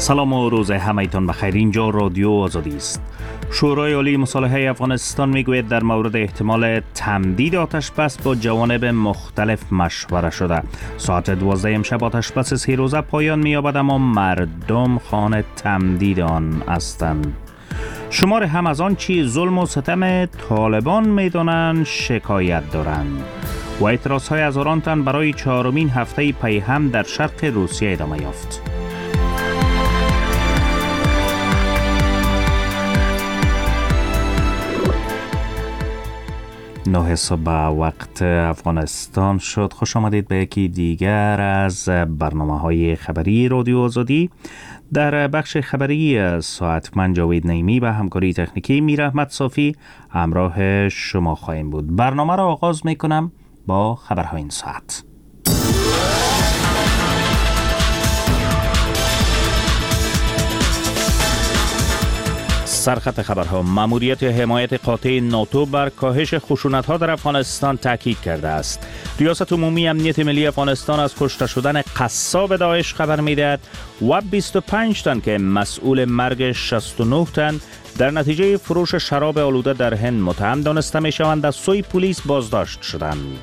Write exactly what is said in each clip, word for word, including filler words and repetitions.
سلام و روز همه‌تان بخیر. اینجا رادیو آزادی است. شورای عالی مصالحه افغانستان میگوید در مورد احتمال تمدید آتش بس با جوانب مختلف مشوره شده. ساعت دوازده امشب آتش بس سه روزه پایان می‌یابد، اما مردم خواهان تمدید آن هستند. شمار هم از آن چی ظلم و ستم طالبان میدانند شکایت دارند و اعتراضهای هزاران تن برای چهارمین هفته پی هم در شرق روسیه ادامه یافت. نه صبح وقت افغانستان شد. خوش آمدید به یکی دیگر از برنامه های خبری رادیو آزادی. در بخش خبری ساعت من جاوید نعیمی و همکاری تکنیکی میر احمد صافی همراه شما خواهیم بود. برنامه را آغاز می کنم با خبرهای این ساعت. سرخط خبرها: ماموریت حمایت قاطع ناتو بر کاهش خشونت‌ها در افغانستان تاکید کرده است. ریاست عمومی امنیت ملی افغانستان از کشته شدن قصاب داعش خبر می‌دهد و بیست و پنج تن که مسئول مرگ شصت و نه تن در نتیجه فروش شراب آلوده در هند متهم دانسته می‌شوند از سوی پلیس بازداشت شدند.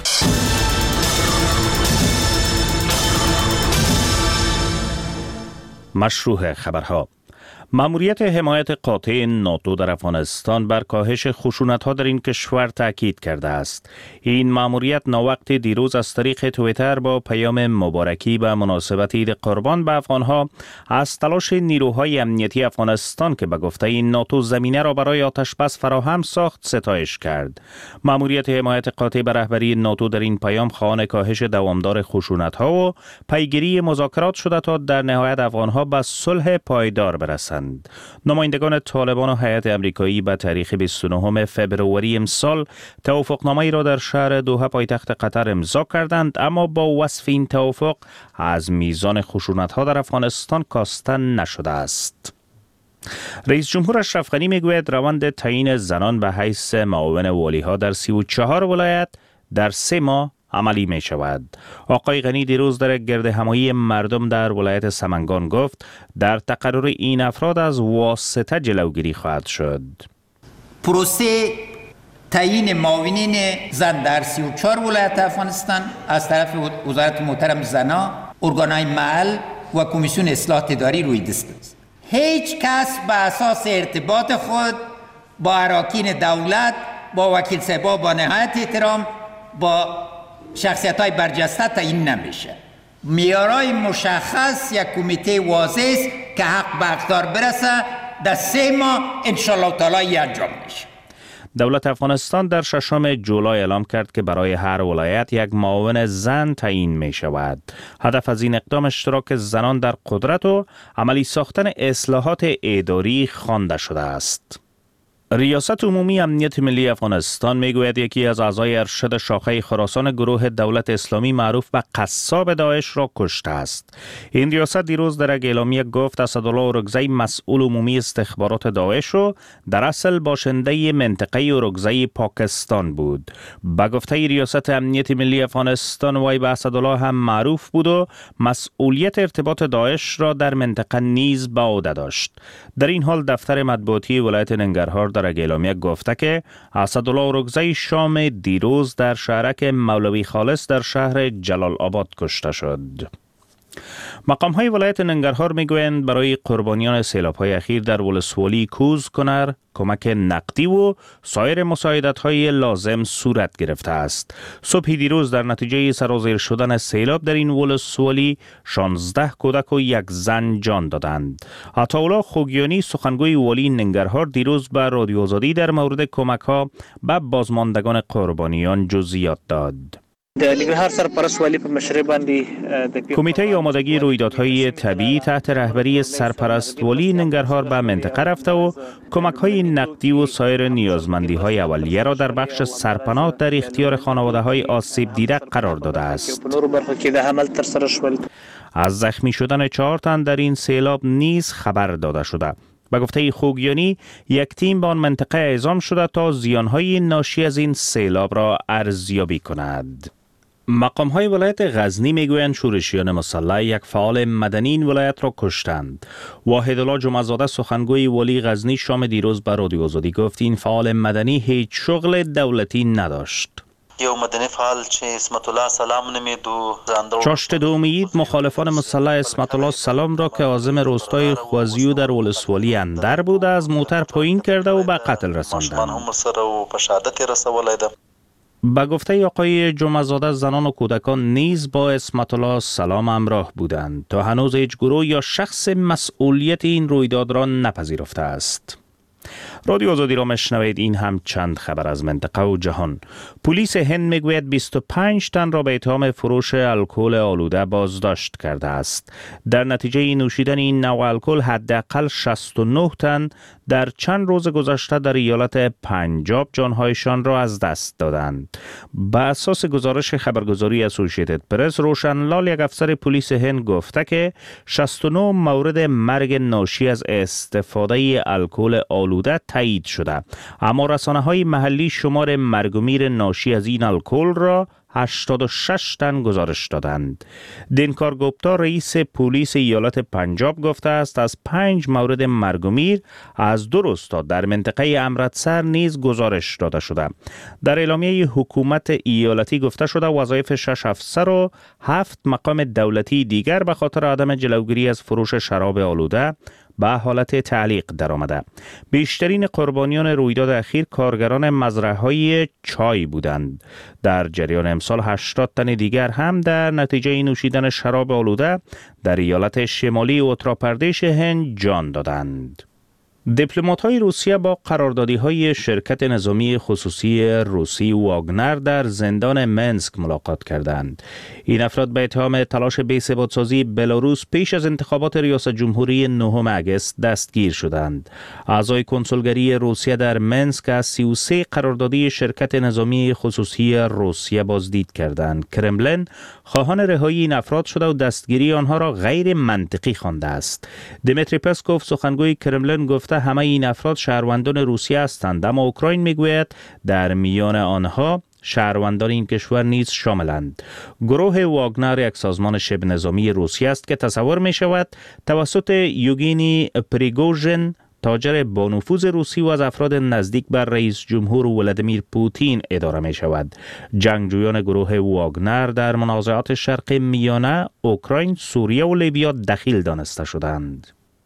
مشروع خبرها: ماموریت حمایت قاطع ناتو در افغانستان بر کاهش خشونت‌ها در این کشور تاکید کرده است. این ماموریت ناوقت دیروز از طریق توییتر با پیام مبارکی به مناسبت عید قربان به افغان‌ها از تلاش نیروهای امنیتی افغانستان که به گفته این ناتو زمینه را برای آتش بس فراهم ساخت ستایش کرد. ماموریت حمایت قاطع به رهبری ناتو در این پیام خواهان کاهش دوامدار خشونت‌ها و پیگیری مذاکرات شده تا در نهایت افغان‌ها به صلح پایدار برسند. نمایندگان طالبان و هیئت امریکایی به تاریخ بیست و نهم فوریه امسال توافقنامه‌ای را در شهر دوحه پایتخت قطر امضا کردند، اما با وصف این توافق از میزان خشونت‌ها در افغانستان کاسته نشده است. رئیس جمهور اشرف غنی میگوید روند تعیین زنان به حیث معاون والی‌ها در سی و چهار ولایت در سه ماه عملی می شود. آقای غنی دیروز در گرد همایی مردم در ولایت سمنگان گفت در تقرر این افراد از واسطه جلوگیری خواهد شد. پروسه تعیین معاونین زن در سی و چهار ولایت افغانستان از طرف وزارت محترم زنا، ارگانهای محل و کمیسیون اصلاح اداری روی دست است. هیچ کس به اساس ارتباط خود با اراکین دولت، با وکیل صاحبا با نهایت احترام با شخصیت‌های برجسته تعیین نمیشه. معیارهای مشخص یک کمیته واضح است که حق به اقدار برسه در سه ماه انشالله تعالی انجام میشه. دولت افغانستان در ششم جولای اعلام کرد که برای هر ولایت یک معاون زن تعیین می شود. هدف از این اقدام اشتراک زنان در قدرت و عملی ساختن اصلاحات اداری خوانده شده است. ریاست عمومی امنیت ملی افغانستان میگوید یکی از اعضای ارشد شاخه خراسان گروه دولت اسلامی معروف به قصاب داعش را کشته است. این ریاست دیروز در یک اعلامیه گفت اسدالله اورکزی مسئول عمومی استخبارات داعش و در اصل باشنده منطقه اورکزی پاکستان بود. به گفته ریاست امنیت ملی افغانستان وی به اسدالله هم معروف بود و مسئولیت ارتباط داعش را در منطقه نیز به عهده داشت. در این حال دفتر مطبوعاتی ولایت ننگرهار در اعلامیه گفته که اسدالله اورکزی شام دیروز در شهرک مولوی خالص در شهر جلال آباد کشته شد. مقام های ولایت ننگرهار میگویند برای قربانیان سیلاب های اخیر در ولسوالی کوز کنر کمک نقدی و سایر مساعدت های لازم صورت گرفته است. صبح دیروز در نتیجه سرازیر شدن سیلاب در این ولسوالی شانزده کودک و یک زن جان دادند. عطاالله خوگیانی سخنگوی والی ننگرهار دیروز به رادیو آزادی در مورد کمک ها به بازماندگان قربانیان جزئیات داد. د ننګرهار سرپرست والی په مشرۍ باندې د کمیته آمادگی رویدادهای طبیعی تحت رهبری سرپرست والی ننگرهار به منطقه رفته و کمک‌های نقدی و سایر نیازمندی‌های اولیه را در بخش سرپناه در اختیار خانواده‌های آسیب دیده قرار داده است. از زخمی شدن چهار تن در این سیلاب نیز خبر داده شده. به گفته خوگیانی یک تیم به آن منطقه اعزام شده تا زیانهای ناشی از این سیلاب را ارزیابی کند. مقام‌های ولایت غزنی میگویند شورشیان مسلح یک فعال مدنی این ولایت را کشتند. واحدالله جمعه‌زاده سخنگوی ولی غزنی شام دیروز به رادیو آزادی گفت این فعال مدنی هیچ شغل دولتی نداشت. یو مدنی فعال چې اسمت الله سلام نمیدو زنده چاشت دومید مخالفان مسلح اسمت الله سلام را که عازم روستای خوازیو در ولسوالی اندر بود از موتر پایین کرده و به قتل رساندند. هم سره و په شهادت رسولای ده. با گفته آقای جمعه‌زاده زنان و کودکان نیز با اسمت الله سلام همراه بودند تا هنوز هیچ گروه یا شخص مسئولیت این رویداد را نپذیرفته است. رادیو آزادی را مشنوید. این هم چند خبر از منطقه و جهان. پلیس هند میگوید بیست و پنج تن را به اتهام فروش الکل آلوده بازداشت کرده است. در نتیجه نوشیدن این نوع الکل حداقل شصت و نه تن در چند روز گذشته در ایالت پنجاب جانهایشان را از دست دادند. به اساس گزارش خبرگزاری اسوسییتد پرس، روشنلال یک افسر پلیس هند گفته که شصت و نه مورد مرگ ناشی از استفاده الکل آلوده تایید شده، اما رسانه‌های محلی شمار مرگ و میر ناشی از این الکل را هشتاد و شش تن گزارش دادند. دینکار گوپتا رئیس پلیس ایالت پنجاب گفته است از پنج مورد مرگ و میر از دو روستا در منطقه امرتسر نیز گزارش داده شده. در اعلامیه حکومت ایالتی گفته شده وظایف شش افسر و هفت مقام دولتی دیگر به خاطر عدم جلوگیری از فروش شراب آلوده به حالت تعلیق درآمده. بیشترین قربانیان رویداد اخیر کارگران مزرعه‌های چای بودند. در جریان امسال هشتاد تن دیگر هم در نتیجه نوشیدن شراب آلوده در ایالت شمالی اتراپردیش هند جان دادند. دیپلمات‌های روسیه با قراردادی‌های شرکت نظامی خصوصی روسی واگنر در زندان منسک ملاقات کردند. این افراد به اتهام تلاش بی‌ثبات‌سازی بلاروس پیش از انتخابات ریاست جمهوری نهم اگست دستگیر شدند. اعضای کنسولگری روسیه در منسک از سی و سه قراردادی شرکت نظامی خصوصی روسیه بازدید کردند. کرملن خواهان رهایی این افراد شده و دستگیری آنها را غیر منطقی خوانده است. دیمیتری پسکوف سخنگوی کرملن گفت همه این افراد شهروندان روسیه هستند، اما اوکراین میگوید در میان آنها شهروندان این کشور نیز شاملند. گروه واگنر یک سازمان شبه نظامی روسیه است که تصور می شود توسط یوگینی پریگوژن، تاجر با نفوذ روسی و از افراد نزدیک بر رئیس جمهور ولادیمیر پوتین اداره می شود. جنگجویان گروه واگنر در منازعات شرق میانه، اوکراین، سوریه و لیبیا دخیل دانسته شدند.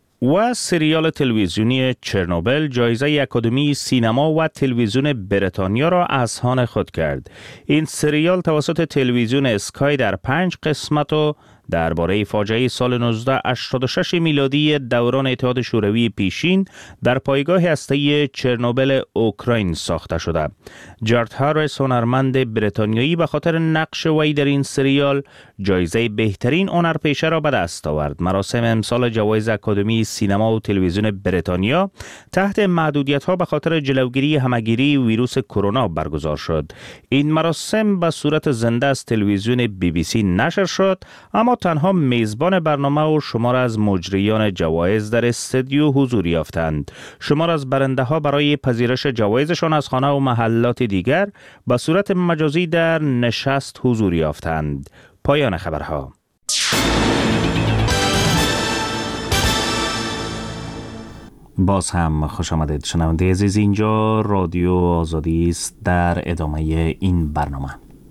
و سریال تلویزیونی چرنوبل جایزه اکادمی سینما و تلویزیون بریتانیا را از آن خود کرد. این سریال توسط تلویزیون اسکای در پنج قسمت و درباره فاجعه سال نوزده هشتاد و شش میلادی دوران اتحاد شوروی پیشین در پایگاه هسته‌ای چرنوبل اوکراین ساخته شده. جارد هاریس هنرمند بریتانیایی به خاطر نقش وی در این سریال جایزه بهترین هنرپیشه را به دست آورد. مراسم امسال جوایز اکادمی سینما و تلویزیون بریتانیا تحت محدودیت‌ها به خاطر جلوگیری همه‌گیری ویروس کرونا برگزار شد. این مراسم به صورت زنده از تلویزیون بی بی سی نشر شد، اما تنها میزبان برنامه و شمار از مجریان جوایز در استودیو حضور یافتند. شمار از برنده ها برای پذیرش جوایزشان از خانه و محلات دیگر به صورت مجازی در نشست حضور یافتند. پایان خبرها. باز هم خوش آمدید شنونده عزیز، اینجا رادیو آزادی است. در ادامه این برنامه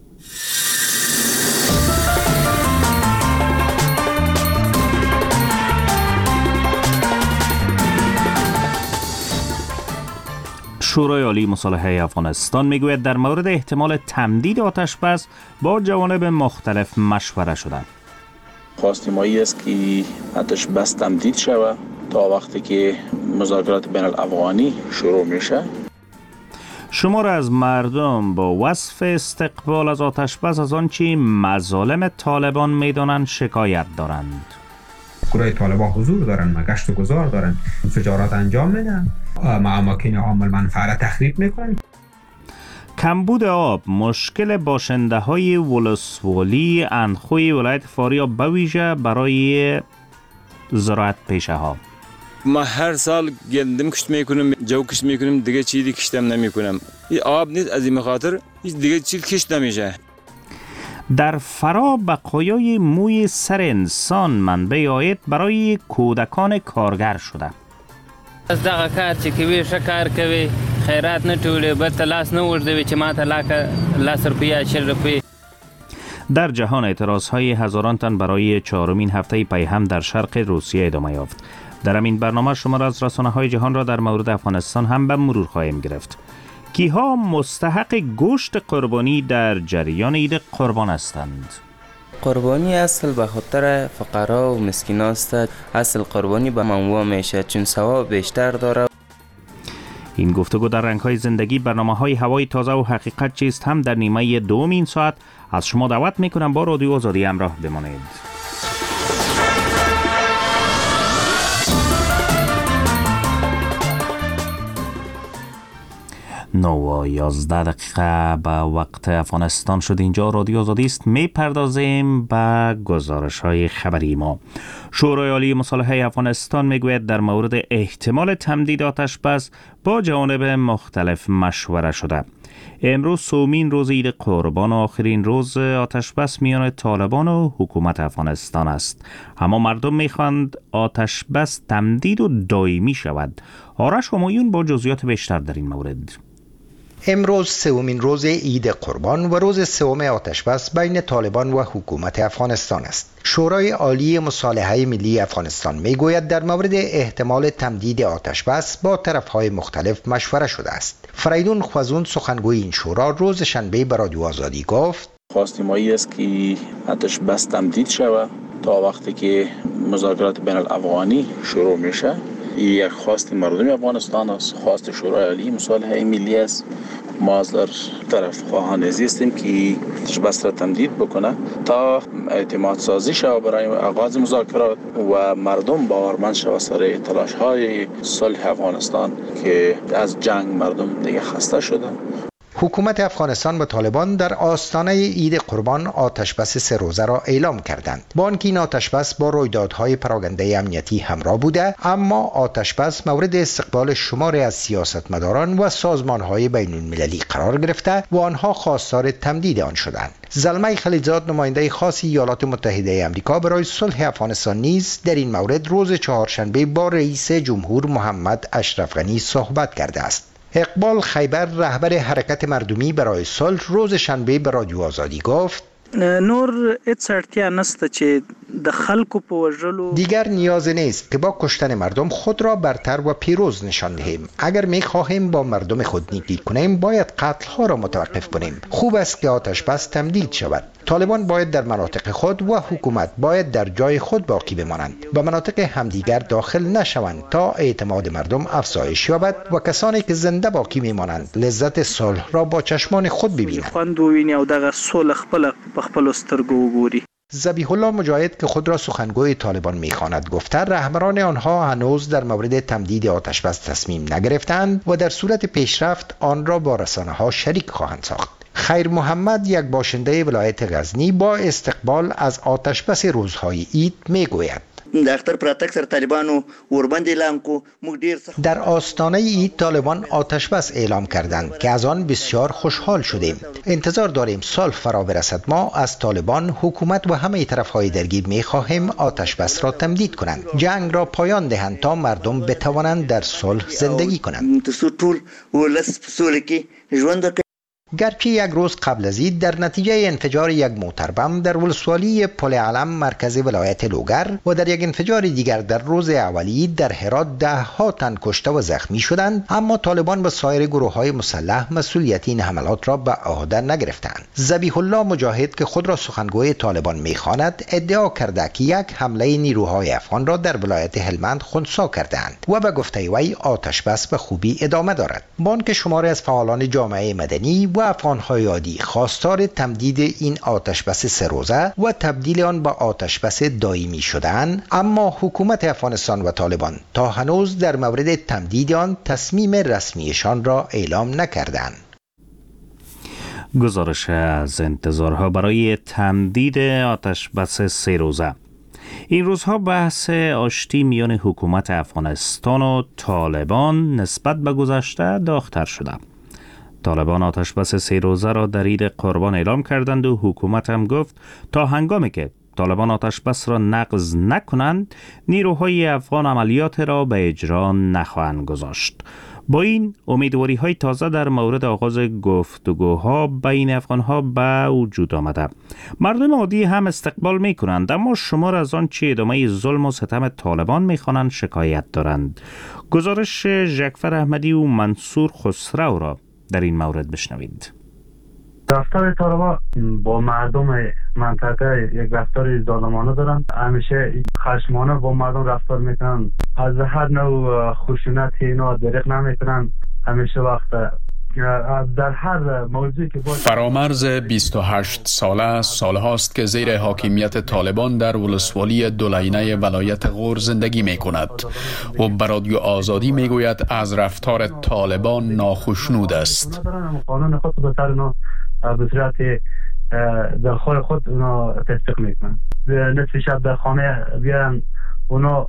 شورای عالی مصالحه افغانستان میگوید در مورد احتمال تمدید آتش بس با جوانب مختلف مشوره شده. خواست ما است که آتش بس تمدید شود تا وقتی که مذاکرات بین الافغانی شروع میشه. شمار از مردم با وصف استقبال از آتش بس از آنچه مظالم طالبان میدانند شکایت دارند. گروه طالبان حضور دارن، گشت و گذار دارن، فجارات انجام میدن، اماکن عامل منفعه تخریب میکنن. کمبود آب مشکل باشنده های ولسوالی اندخوی ولایت فاریاب به ویژه برای زراعت پیشه ها. ما هر سال گندم کشت میکنم، جو کشت میکنم، دیگه چیزی کشتم نمیکنم. این آب نیست، از این خاطر هیچ دیگه چیز کشت نمیشه. در فرا بقایای موی سر انسان منبع عاید برای کودکان کارگر شده. از دغه کار چې کوي ښه کار کوي، خیرات نه ټولې، بل ته لاس نه اوږدوي چې ما ته لاکه لس روپیه چل روپیه. در جهان اعتراضهای هزاران تن برای چهارمین هفته پیهم در شرق روسیه ادامه یافت. در این برنامه شما را از رسانه‌های جهان را در مورد افغانستان هم به مرور خواهیم گرفت. کیها مستحق گوشت قربانی در جریان عید قربان هستند؟ قربانی اصل به خاطر فقرا و مسکین است. اصل قربانی به منوع میشه چون ثواب بیشتر داره. این گفتگو در رنگ‌های زندگی برنامه‌های هوای تازه و حقیقت چیست هم در نیمه دوم این ساعت از شما دعوت میکنم با رادیو آزادی همراه بمانید. نو و یازده دقیقه به وقت افغانستان شد. اینجا رادیو آزادی است. می پردازیم به گزارش های خبری ما. شورای عالی مصالحه افغانستان می گوید در مورد احتمال تمدید آتش بس با جوانب مختلف مشوره شده. امروز سومین روز عید قربان و آخرین روز آتش بس میان طالبان و حکومت افغانستان است. اما مردم میخواند آتش بس تمدید و دائمی شود. آرش همایون با جزئیات بیشتر در این مورد. امروز سومین روز عید قربان و روز سوم آتشبس بین طالبان و حکومت افغانستان است. شورای عالی مصالحه ملی افغانستان میگوید در مورد احتمال تمدید آتشبس با طرفهای مختلف مشوره شده است. فریدون خوازون سخنگوی این شورا روز شنبه به رادیو آزادی گفت: خواست ما است که آتشبس تمدید شود تا وقتی که مذاکرات بین الافغانی شروع میشه. یک خواست مردم افغانستان است، خواست شورای عالی مصالحه ملی است. ما از در طرف خواهان هستیم که آتشبس را تمدید بکنه تا اعتماد سازی شود برای آغاز مذاکرات و مردم باورمند شود سر تلاش های صلح افغانستان که از جنگ مردم دیگه خسته شده. حکومت افغانستان و طالبان در آستانه عید قربان آتشبس سه روزه را اعلام کردند. با آنکه این آتشبس با رویدادهای پراکنده امنیتی همراه بوده، اما آتشبس مورد استقبال شماری از سیاستمداران و سازمانهای بین المللی قرار گرفته و آنها خواستار تمدید آن شدند. زلمه خلیلزاد نماینده خاص ایالات متحده آمریکا برای صلح افغانستان نیز در این مورد روز چهارشنبه با رئیس جمهور محمد اشرف غنی صحبت کرده است. اقبال خیبر رهبر حرکت مردمی برای صلح روز شنبه به رادیو آزادی گفت: نور هیڅ اړتیا نشته چې د خلکو په وژلو دیگر نیاز نیست که با کشتن مردم خود را برتر و پیروز نشان دهیم. اگر می خواهیم با مردم خود نیکی کنیم باید قتل ها را متوقف کنیم. خوب است که آتش بس تمدید شود. طالبان باید در مناطق خود و حکومت باید در جای خود باقی بمانند. به مناطق همدیگر داخل نشوند تا اعتماد مردم افزایش یابد و کسانی که زنده باقی میمانند لذت صلح را با چشمان خود ببینند. خوند ویني او دغه صلح خپل خپل سترګو وګوري. ذبیح الله مجاهد که خود را سخنگوی طالبان میخواند گفته رهبران آنها هنوز در مورد تمدید آتشبس تصمیم نگرفتند و در صورت پیشرفت آن را با رسانه ها شریک خواهند ساخت. خیر محمد یک باشنده ولایت غزنی با استقبال از آتشبس روزهای عید میگوید: در آستانه عید طالبان آتشبس اعلام کردند که از آن بسیار خوشحال شدیم. انتظار داریم سال فرا برسد. ما از طالبان، حکومت و همه طرفهای درگیر می خواهیم آتشبس را تمدید کنند، جنگ را پایان دهند تا مردم بتوانند در صلح زندگی کنند. گرچه یک روز قبل از عید در نتیجه انفجار یک موتر بم در ولسوالی پل علم مرکز ولایت لوگر و در یک انفجار دیگر در روز اولی در هرات ده ها تن کشته و زخمی شدند، اما طالبان و سایر گروه های مسلح مسئولیت این حملات را به عهده نگرفتند. ذبیح الله مجاهد که خود را سخنگوی طالبان میخواند ادعا کرده که یک حمله نیروهای افغان را در ولایت هلمند خنثی کردند و به گفته وی آتشبس به خوبی ادامه دارد. با آنکه شماری از فعالان جامعه مدنی و افغان‌های عادی خواستار تمدید این آتشبس سه روزه و تبدیل آن به آتشبس دائمی شدند، اما حکومت افغانستان و طالبان تا هنوز در مورد تمدید آن تصمیم رسمیشان را اعلام نکردند. گزارش از انتظارها برای تمدید آتشبس سه روزه. این روزها بحث آشتی میان حکومت افغانستان و طالبان نسبت به گذشته داغ‌تر شده. طالبان آتش بس سه روزه را در عید قربان اعلام کردند و حکومت هم گفت تا هنگامی که طالبان آتش بس را نقض نکنند نیروهای افغان عملیات را به اجرا نخواهند گذاشت. با این امیدواری های تازه در مورد آغاز گفتگوها بین افغان ها به وجود آمده. مردم عادی هم استقبال می کنند، اما شمار از آن چه ادامه ظلم و ستم طالبان می خوانند شکایت دارند. گزارش ژکفر احمدی و منصور خسرو را در این مورد بشنوید. رفتار طالبان با مردم منطقه یک رفتار ظالمانه دارن، همیشه خشمانه با مردم رفتار میکنن، از هر نوع خشونت اینا دریغ نمیکنن، همیشه وقت در هر موضوعی که باشه. فرامرز بیست و هشت ساله سال هاست که زیر حاکمیت طالبان در ولسوالی دولینه ولایت غور زندگی می کند و بر رادیو آزادی می گوید از رفتار طالبان ناخشنود است. قانون خود به سر اینا به صورت دلخواه خود اونا تطبیق میکنن. نصف شب در خانه بیارن اونا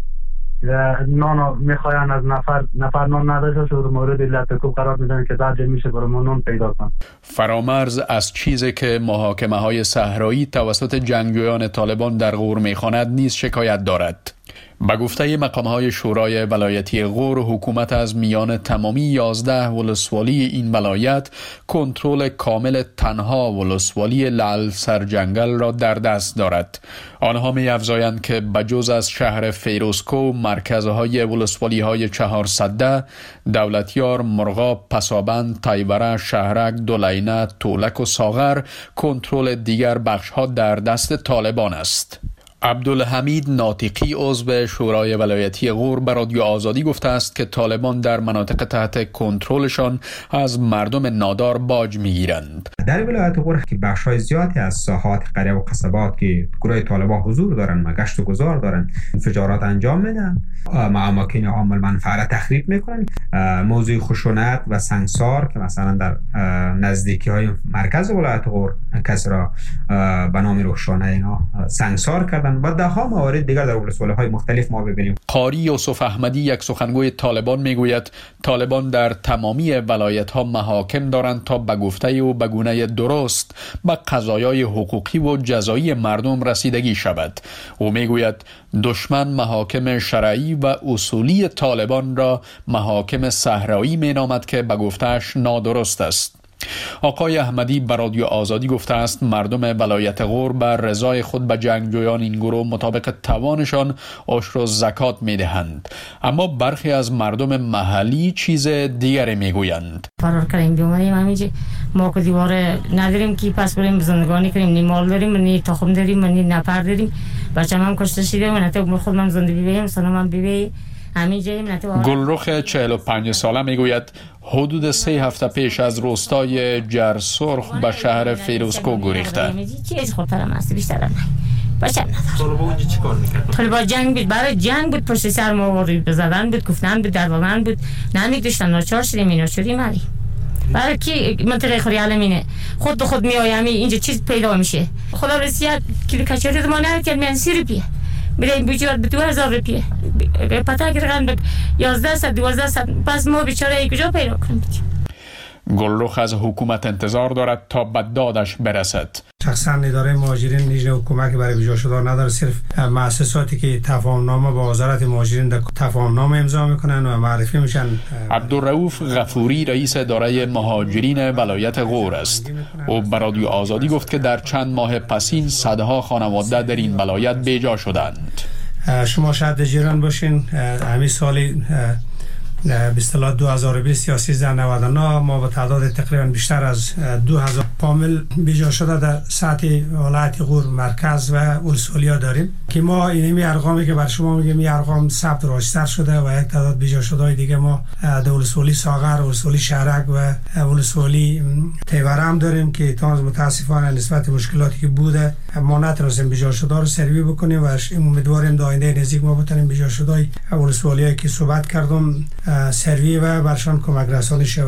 نان میخواین از نفر نفر نان نداشته شد مورد لطکوب قرار میدن که درجه میشه برای ما نان پیدا کن. فرامرز از چیزی که محاکمه های صحرایی توسط جنگجویان طالبان در غور میخواند نیز شکایت دارد. به گفته مقام های شورای ولایتی غور، حکومت از میان تمامی یازده ولسوالی این ولایت کنترل کامل تنها ولسوالی لعل سرجنگل را در دست دارد. آنها می افزایند که بجز از شهر فیروزکو، مرکزهای ولسوالی های چهارصده، دولتیار، مرغاب، پسابند، تایبره، شهرک، دولینه، تولک و ساغر، کنترل دیگر بخش ها در دست طالبان است. عبدالحمید ناطقی عضو شورای ولایتی غور به رادیو آزادی گفته است که طالبان در مناطق تحت کنترلشان از مردم نادار باج میگیرند. در ولایت غور که بخش‌های زیادی از ساحات قریه و قصبات که گروه طالبان حضور دارن و گشت و گذار دارن انفجارات انجام میدن، اماکن عامل منفعه تخریب میکنن. موضوع خشونت و سنگسار که مثلا در نزدیکی های مرکز ولایت غور کسی را به نام روشانه اینا سنگسار کردن و ده ها موارد دیگر در ولسوالی‌های مختلف ما ببینیم. قاری یوسف احمدی، یک سخنگوی طالبان، میگوید طالبان در تمامی ولایت‌ها محاکم دارند تا به گفته و به گونه درست به قضایای حقوقی و جزایی مردم رسیدگی شود. او میگوید دشمن محاکم شرعی و اصولی طالبان را محاکم صحرایی مینامد که به گفته‌اش نادرست است. آقای احمدی به رادیو آزادی گفته است مردم ولایت غور بر رضای خود به جنگجویان این گروه مطابق توانشان عشر و زکات میدهند، اما برخی از مردم محلی چیز دیگری میگویند. فرار کردیم بیومدیم همینجا، ما که دیوار نداریم که پس بریم زندگانی کنیم، نی مال داریم نی تخم داریم نی نفر داریم، بچه‌م هم کشته شده و نتو خودم زندگی بیم سنم بیم. گلرخ چهل و پنج ساله میگوید حدود سه هفته پیش از روستای جرسرخ به شهر فیروزکو گریخته. چیز خطرم است بیشتر نه. بچه‌م نداره. طالبان اونجا چیکار می‌کردن؟ طالبان جنگ بود، برای جنگ بود، پشت سر ما وارد بزدن بود، گفتن بود، دروغن بود، نمی‌داشتن ناچار شدیم اینا شدیم علی. برای کی منطقه خوری علمینه خود به خود میایم اینجا چیز پیدا میشه. خدا رسید کلی کچری ما نمی‌کرد من سیرپیه. میریم بیچاره به دو هزار روپیه پتا گرگان به یازده صد دوازده صد، پس ما بیچاره ای کجا پیدا کنیم؟ گلرخ از حکومت انتظار دارد تا به دادش برسد. شخصا اداره مهاجرین نیز حکومت برای ویزا شدن نداره، صرف مؤسساتی که تفاهمنامه با وزارت مهاجرین در تفاهمنامه امضا میکنن و معرفی میشن. عبدالرؤوف غفوری رئیس اداره مهاجرین ولایت غور است. او به رادیو آزادی گفت که در چند ماه پسین صدها خانواده در این ولایت بیجا شدند. شما شاید جیران باشین، همین سالی به اصطلاح دو هزار و بیست یا سیزده نود و نه ما به تعداد تقریبا بیشتر از دو هزار کامل بیجا شده در سطح ولایت غور مرکز و ولسوالی‌ها داریم که ما اینمی ارقامی که بر شما میگم این ارقام ثبت راشتر شده و یک تعداد بیجا شده دیگه ما در ولسوالی ساغر، ولسوالی شهرک و ولسوالی تیوره هم داریم که تاز متاسفانه نسبت مشکلاتی که بوده ما نتونستیم بیجا شده رو سروی بکنیم و امیدواریم در آینده نزدیک ما بتونیم بیجا شده ولسوالی‌هایی که صحبت کردم سروی و برشان کمک رسانی شود.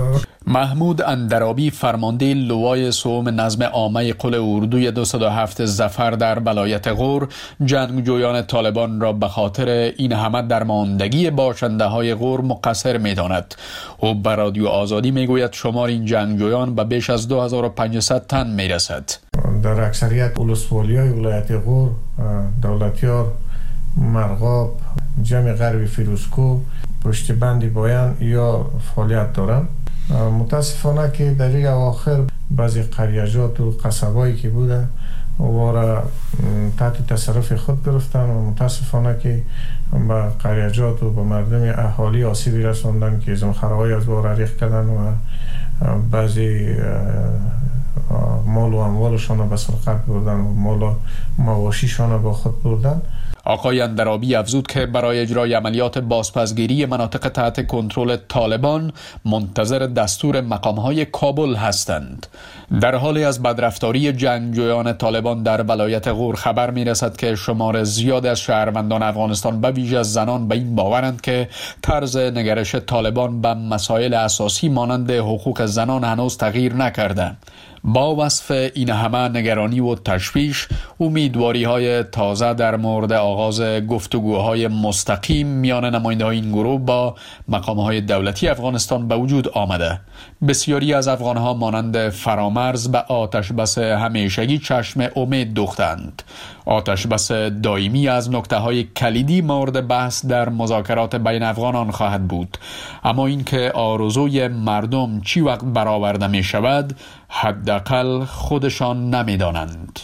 محمود اندرابی فرمانده لوای سوم نظم عامه قل اردوی دویست و هفت ظفر در ولایت غور جنگجویان طالبان را به خاطر این همه درماندگی باشنده های غور مقصر می داند. او به رادیو آزادی می گوید شمار این جنگجویان به بیش از دو هزار و پانصد تن می رسد. در اکثریت ولسوالی های ولایت غور، دولتیار، مرغاب، جمع غربی فیروزکوه، پشت بندی بایان یا فعالیت دارند. متاسفانه که در این اواخر بعضی قریجات و قصبایی که بوده وارا تحت تصرف خود گرفتن و متاسفانه که به قریجات و به مردم اهالی آسیبی رساندن که زمخره‌های از وارا ریخت کردن و بعضی مال و اموالشان را به سرقت بردن و مال و مواشیشان را با خود بردن. آقای اندرابی افزود که برای اجرای عملیات بازپسگیری مناطق تحت کنترل طالبان منتظر دستور مقام‌های کابل هستند. در حالی از بدرفتاری جنگجویان طالبان در ولایت غور خبر می‌رسد که شمار زیاد از شهروندان افغانستان به ویژه زنان به این باورند که طرز نگرش طالبان به مسائل اساسی مانند حقوق زنان هنوز تغییر نکرده. با وصف این همه نگرانی و تشویش، امیدواری های تازه در مورد آغاز گفتگوهای مستقیم میان نماینده‌های این گروه با مقام‌های دولتی افغانستان به وجود آمده. بسیاری از افغان‌ها مانند فرامرز به آتش بس همیشگی چشم امید دوختند. آتش بس دائمی از نکته‌های کلیدی مورد بحث در مذاکرات بین افغانان خواهد بود، اما اینکه آرزوی مردم چی وقت برآورده می شود حداقل خودشان نمی‌دانند.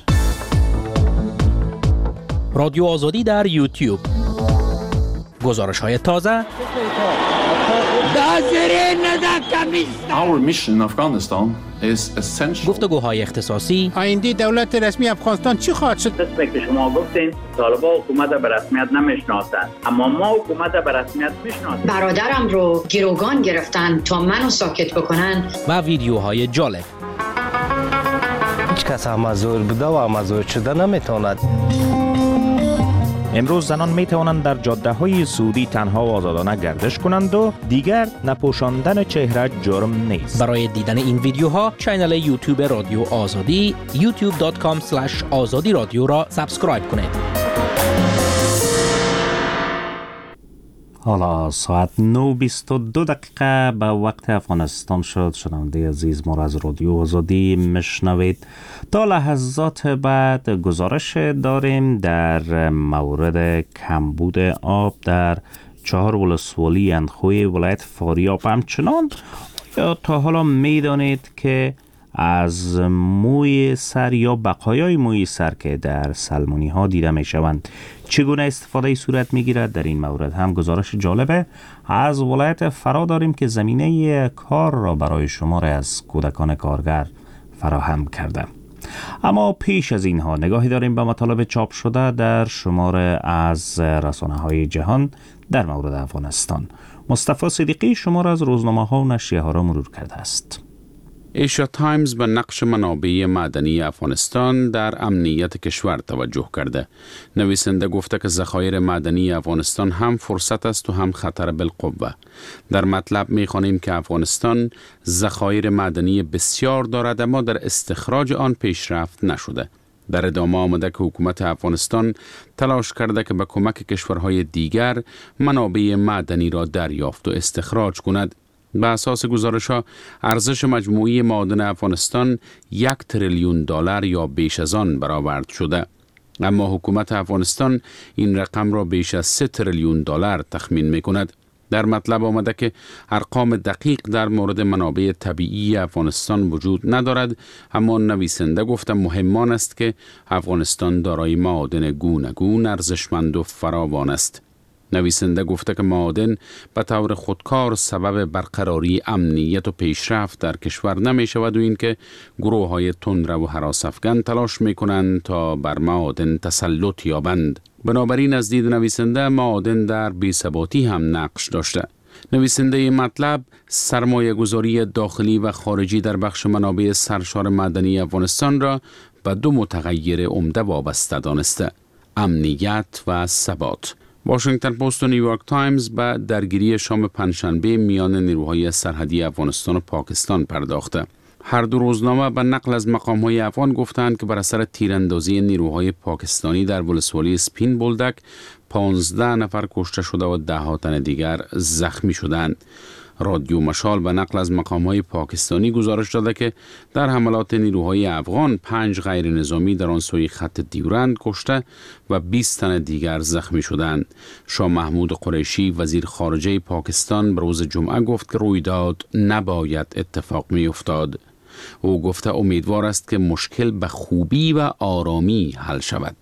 رادیو آزادی در یوتیوب، گزارش‌های تازه، Our mission in Afghanistan is essential. گفتگوهای اختصاصی. آینده دولت رسمی افغانستان چی خواهد شد؟ دست که شما گفتین طالبان حکومت به رسمیت نمیشناسند، اما ما حکومت به رسمیت میشناسیم. برادرم رو گروگان گرفتن تا منو ساکت بکنن. و ویدیوهای جالب. هیچ کس مزور بوده و مزور شده نمیتواند. امروز زنان می توانند در جاده های سعودی تنها و آزادانه گردش کنند و دیگر نپوشاندن چهره جرم نیست. برای دیدن این ویدیوها چینل یوتیوب رادیو آزادی یوتیوب دات کام اسلش آزادی رادیو را سابسکرایب کنید. حالا ساعت نه و بیست و دو دقیقه به وقت افغانستان شد. شنونده عزیز ما را از رادیو آزادی مشنوید. تا لحظات بعد گزارش داریم در مورد کمبود آب در چهار ولسوالی اندخوی ولایت فاریاب. همچنان یا تا حالا میدانید که از موی سر یا بقایای موی سر که در سلمونی ها دیده می شوند چگونه استفاده صورت می گیرد؟ در این مورد هم گزارش جالبه از ولایت فرا داریم که زمینه کار را برای شمار از کودکان کارگر فراهم کرده. اما پیش از اینها نگاهی داریم به مطالب چاپ شده در شمار از رسانه های جهان در مورد افغانستان. مصطفی صدیقی شمار از روزنامه ها و نشریه ها را مرور کرده است. ایشیا تایمز به نقش منابع معدنی افغانستان در امنیت کشور توجه کرده. نویسنده گفته که ذخایر معدنی افغانستان هم فرصت است و هم خطر بالقوه. در مطلب می‌خوانیم که افغانستان ذخایر معدنی بسیار دارد اما در استخراج آن پیشرفت نشده. در ادامه آمده که حکومت افغانستان تلاش کرده که به کمک کشورهای دیگر منابع معدنی را دریافت و استخراج کند. به اساس گزارش‌ها ارزش مجموعی معادن افغانستان یک تریلیون دلار یا بیش از آن برآورد شده، اما حکومت افغانستان این رقم را بیش از سه تریلیون دلار تخمین می‌کند. در مطلب آمده که ارقام دقیق در مورد منابع طبیعی افغانستان وجود ندارد، اما نویسنده گفته مهمان است که افغانستان دارای معادن گوناگون ارزشمند و فراوان است. نویسنده گفته که معادن به طور خودکار سبب برقراری امنیت و پیشرفت در کشور نمی شود و اینکه گروه های تندرو و هراس افکن تلاش می کنند تا بر معادن تسلط یابند. بنابراین از دید نویسنده معادن در بی‌ثباتی هم نقش داشته. نویسنده مطلب سرمایه گذاری داخلی و خارجی در بخش منابع سرشار معدنی افغانستان را به دو متغیر عمده وابسته دانسته: امنیت و ثبات. واشنگتن پست و نیویورک تایمز به درگیری شام پنجشنبه میان نیروهای سرحدی افغانستان و پاکستان پرداخته. هر دو روزنامه به نقل از مقام‌های افغان گفتند که بر اثر تیراندازی نیروهای پاکستانی در ولسوالی سپین بولدک پانزده نفر کشته شده و ده ها تن دیگر زخمی شدند. رادیو مشال به نقل از مقام‌های پاکستانی گزارش داده که در حملات نیروهای افغان پنج غیر نظامی در آن سوی خط دیورند کشته و بیست تن دیگر زخمی شدند. شاه محمود قریشی وزیر خارجه پاکستان به روز جمعه گفت که رویداد نباید اتفاق می‌افتاد. او گفته امیدوار است که مشکل به خوبی و آرامی حل شود.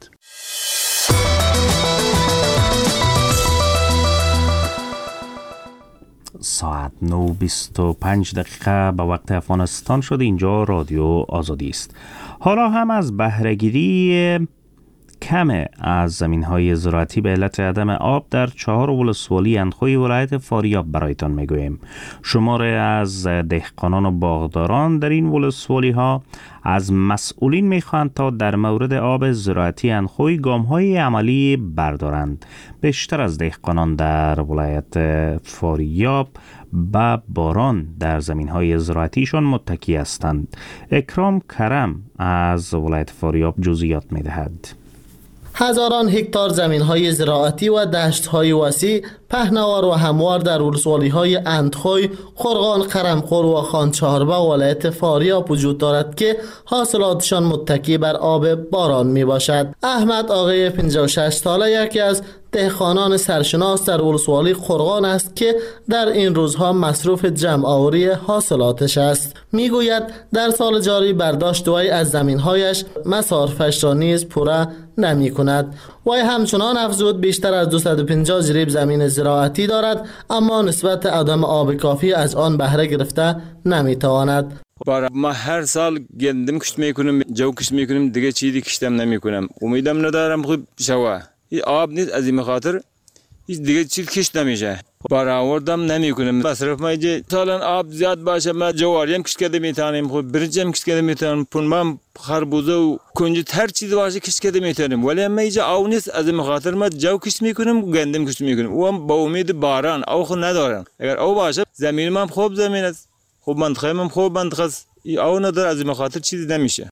ساعت نه و بیست و پنج دقیقه به وقت افغانستان شد. اینجا رادیو آزادی است. حالا هم از بهره‌گیری کم از زمین‌های زراعتی به علت عدم آب در چهار ولسوالی اندخوی ولایت فاریاب برایتان میگوییم. شماره از دهقانان و باغداران در این ولسوالی ها از مسئولین میخواهند تا در مورد آب زراعتی اندخوی گام‌های عملی بردارند. بیشتر از دهقانان در ولایت فاریاب به باران در زمین‌های زراعتیشان متکی هستند. اکرام کرم از ولایت فاریاب جزئیات میدهد. هزاران هکتار زمین‌های زراعتی و دشت‌های وسیع پهناور و هموار در ولسوالی‌های اندخوی، خرقان، قرمخور و خانچهاربه ولایت فاریاب وجود دارد که حاصلاتشان متکی بر آب باران میباشد. احمد آقای پنجاه و شش ساله یکی از دهقانان سرشناس در ولسوالی خرقان است که در این روزها مصروف جمع آوری حاصلاتش است. میگوید در سال جاری برداشت وی از زمین‌هایش مصارفش را نیز پوره نمی کند. وی همچنان افزود بیشتر از دویست و پنجاه جریب زمین زراعتی دارد، اما نسبت عدم آب کافی از آن بهره گرفته نمی تواند. بار ما هر سال گندم کشت میکنم، جو کشت میکنم، دیگه چیزی کشتم نمیکنم. امیدم ندارم خوب شوه. این آب نیست، از این خاطر هیچ دیگه چیز کشت نمیشه. برآوردم نمیکنم. مصرف ما یه سالن آب زیاد باشه ما جواریم کشت کرده میتونیم، خود برنجم کشت کرده میتونیم، پنبه، خربوزه و کنجد هر چیز باشه کشت کرده میتونیم. ولی ما اینجا آب نیست، از این خاطر ما جو کشت میکنم، گندم کشت میکنم. و هم با امید باران آب خود ندارم. اگر آب باشه زمین ما خوب زمین است، خوب منطقه ما خوب منطقه است. این آب نداره، از این خاطر چیزی نمیشه.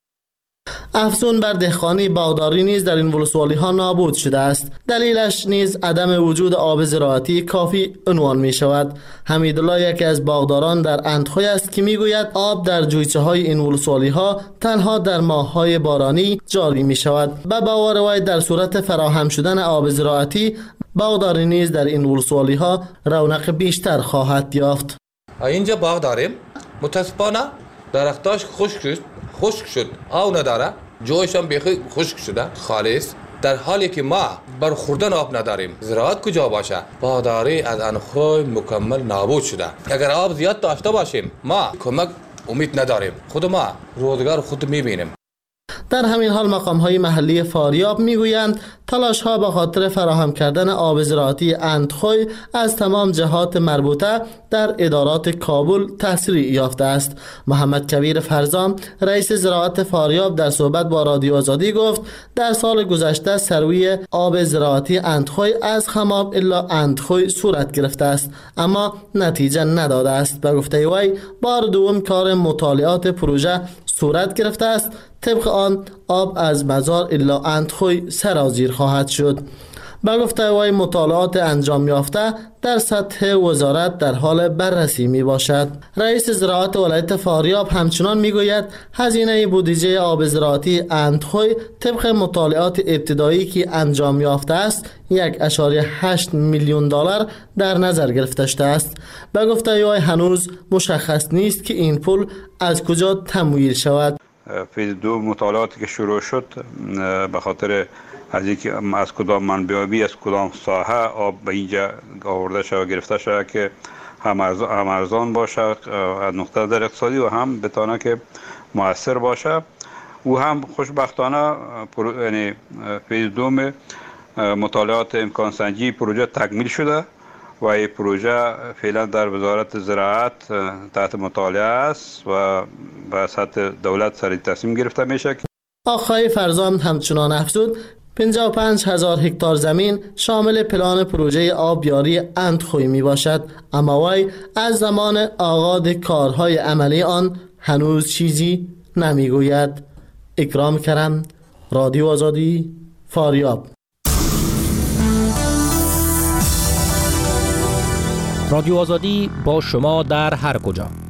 افزون بر دهقانی باغداری نیز در این ولسوالی ها نابود شده است. دلیلش نیز عدم وجود آب زراعتی کافی عنوان می شود. حمیدالله یکی از باغداران در اندخوی است که می گوید آب در جویچه های این ولسوالی ها تنها در ماه های بارانی جاری می شود. به باور وی در صورت فراهم شدن آب زراعتی باغداری نیز در این ولسوالی ها رونق بیشتر خواهد یافت. اینجا باغ داریم، متاسفانه درختاش خشک شد خشک شد آب نداره، جایش هم بیخی خشک شده خالص، در حالی که ما بر خوردن آب نداریم. زراعت کجا باشه؟ باغداری از اندخوی مکمل نابود شده. اگر آب زیاد داشته باشیم ما کمک امید نداریم، خود ما روزگار خود میبینیم. در همین حال مقام‌های محلی فاریاب میگویند تلاش‌ها به خاطر فراهم کردن آب زراعتی اندخوی از تمام جهات مربوطه در ادارات کابل تسریع یافته است. محمد کبیر فرزام رئیس زراعت فاریاب در صحبت با رادیو آزادی گفت در سال گذشته سروی آب زراعتی اندخوی از خماب الا اندخوی صورت گرفته است، اما نتیجه نداده است. به گفته وی بار دوم کار مطالعات پروژه صورت گرفته است. طبق آن آب از مزار الا اندخوی سرازیر خواهد شد. به گفته وی مطالعات انجام یافته در سطح وزارت در حال بررسی می باشد. رئیس زراعت ولایت فاریاب همچنان می گوید هزینه بودجه آب زراعتی اندخوی طبق مطالعات ابتدایی که انجام یافته است یک و هشت میلیون دلار در نظر گرفته شده است. به گفته وی هنوز مشخص نیست که این پول از کجا تمویل شود. فیز دو مطالعاتی که شروع شد به خاطر از اینکه از کدام منبعی از کدام ساحه آب به اینجا آورده شده و گرفته شده که هم ارزان باشه از نقطه در اقتصادی و هم بتونه که مؤثر باشه و هم خوشبختانه یعنی فیز دوم مطالعات امکان سنجی پروژه تکمیل شده و این پروژه فعلا در وزارت زراعت تحت مطالعه است و به سطح دولت سری تصمیم گرفته میشه. آقای فرزام همچنان افزود پنجاه و پنج هزار هکتار زمین شامل پلان پروژه آبیاری اندخوی می باشد، اما وی از زمان آغاز کارهای عملی آن هنوز چیزی نمی گوید. اکرام کرم، رادیو آزادی، فاریاب. رادیو آزادی با شما در هر کجا.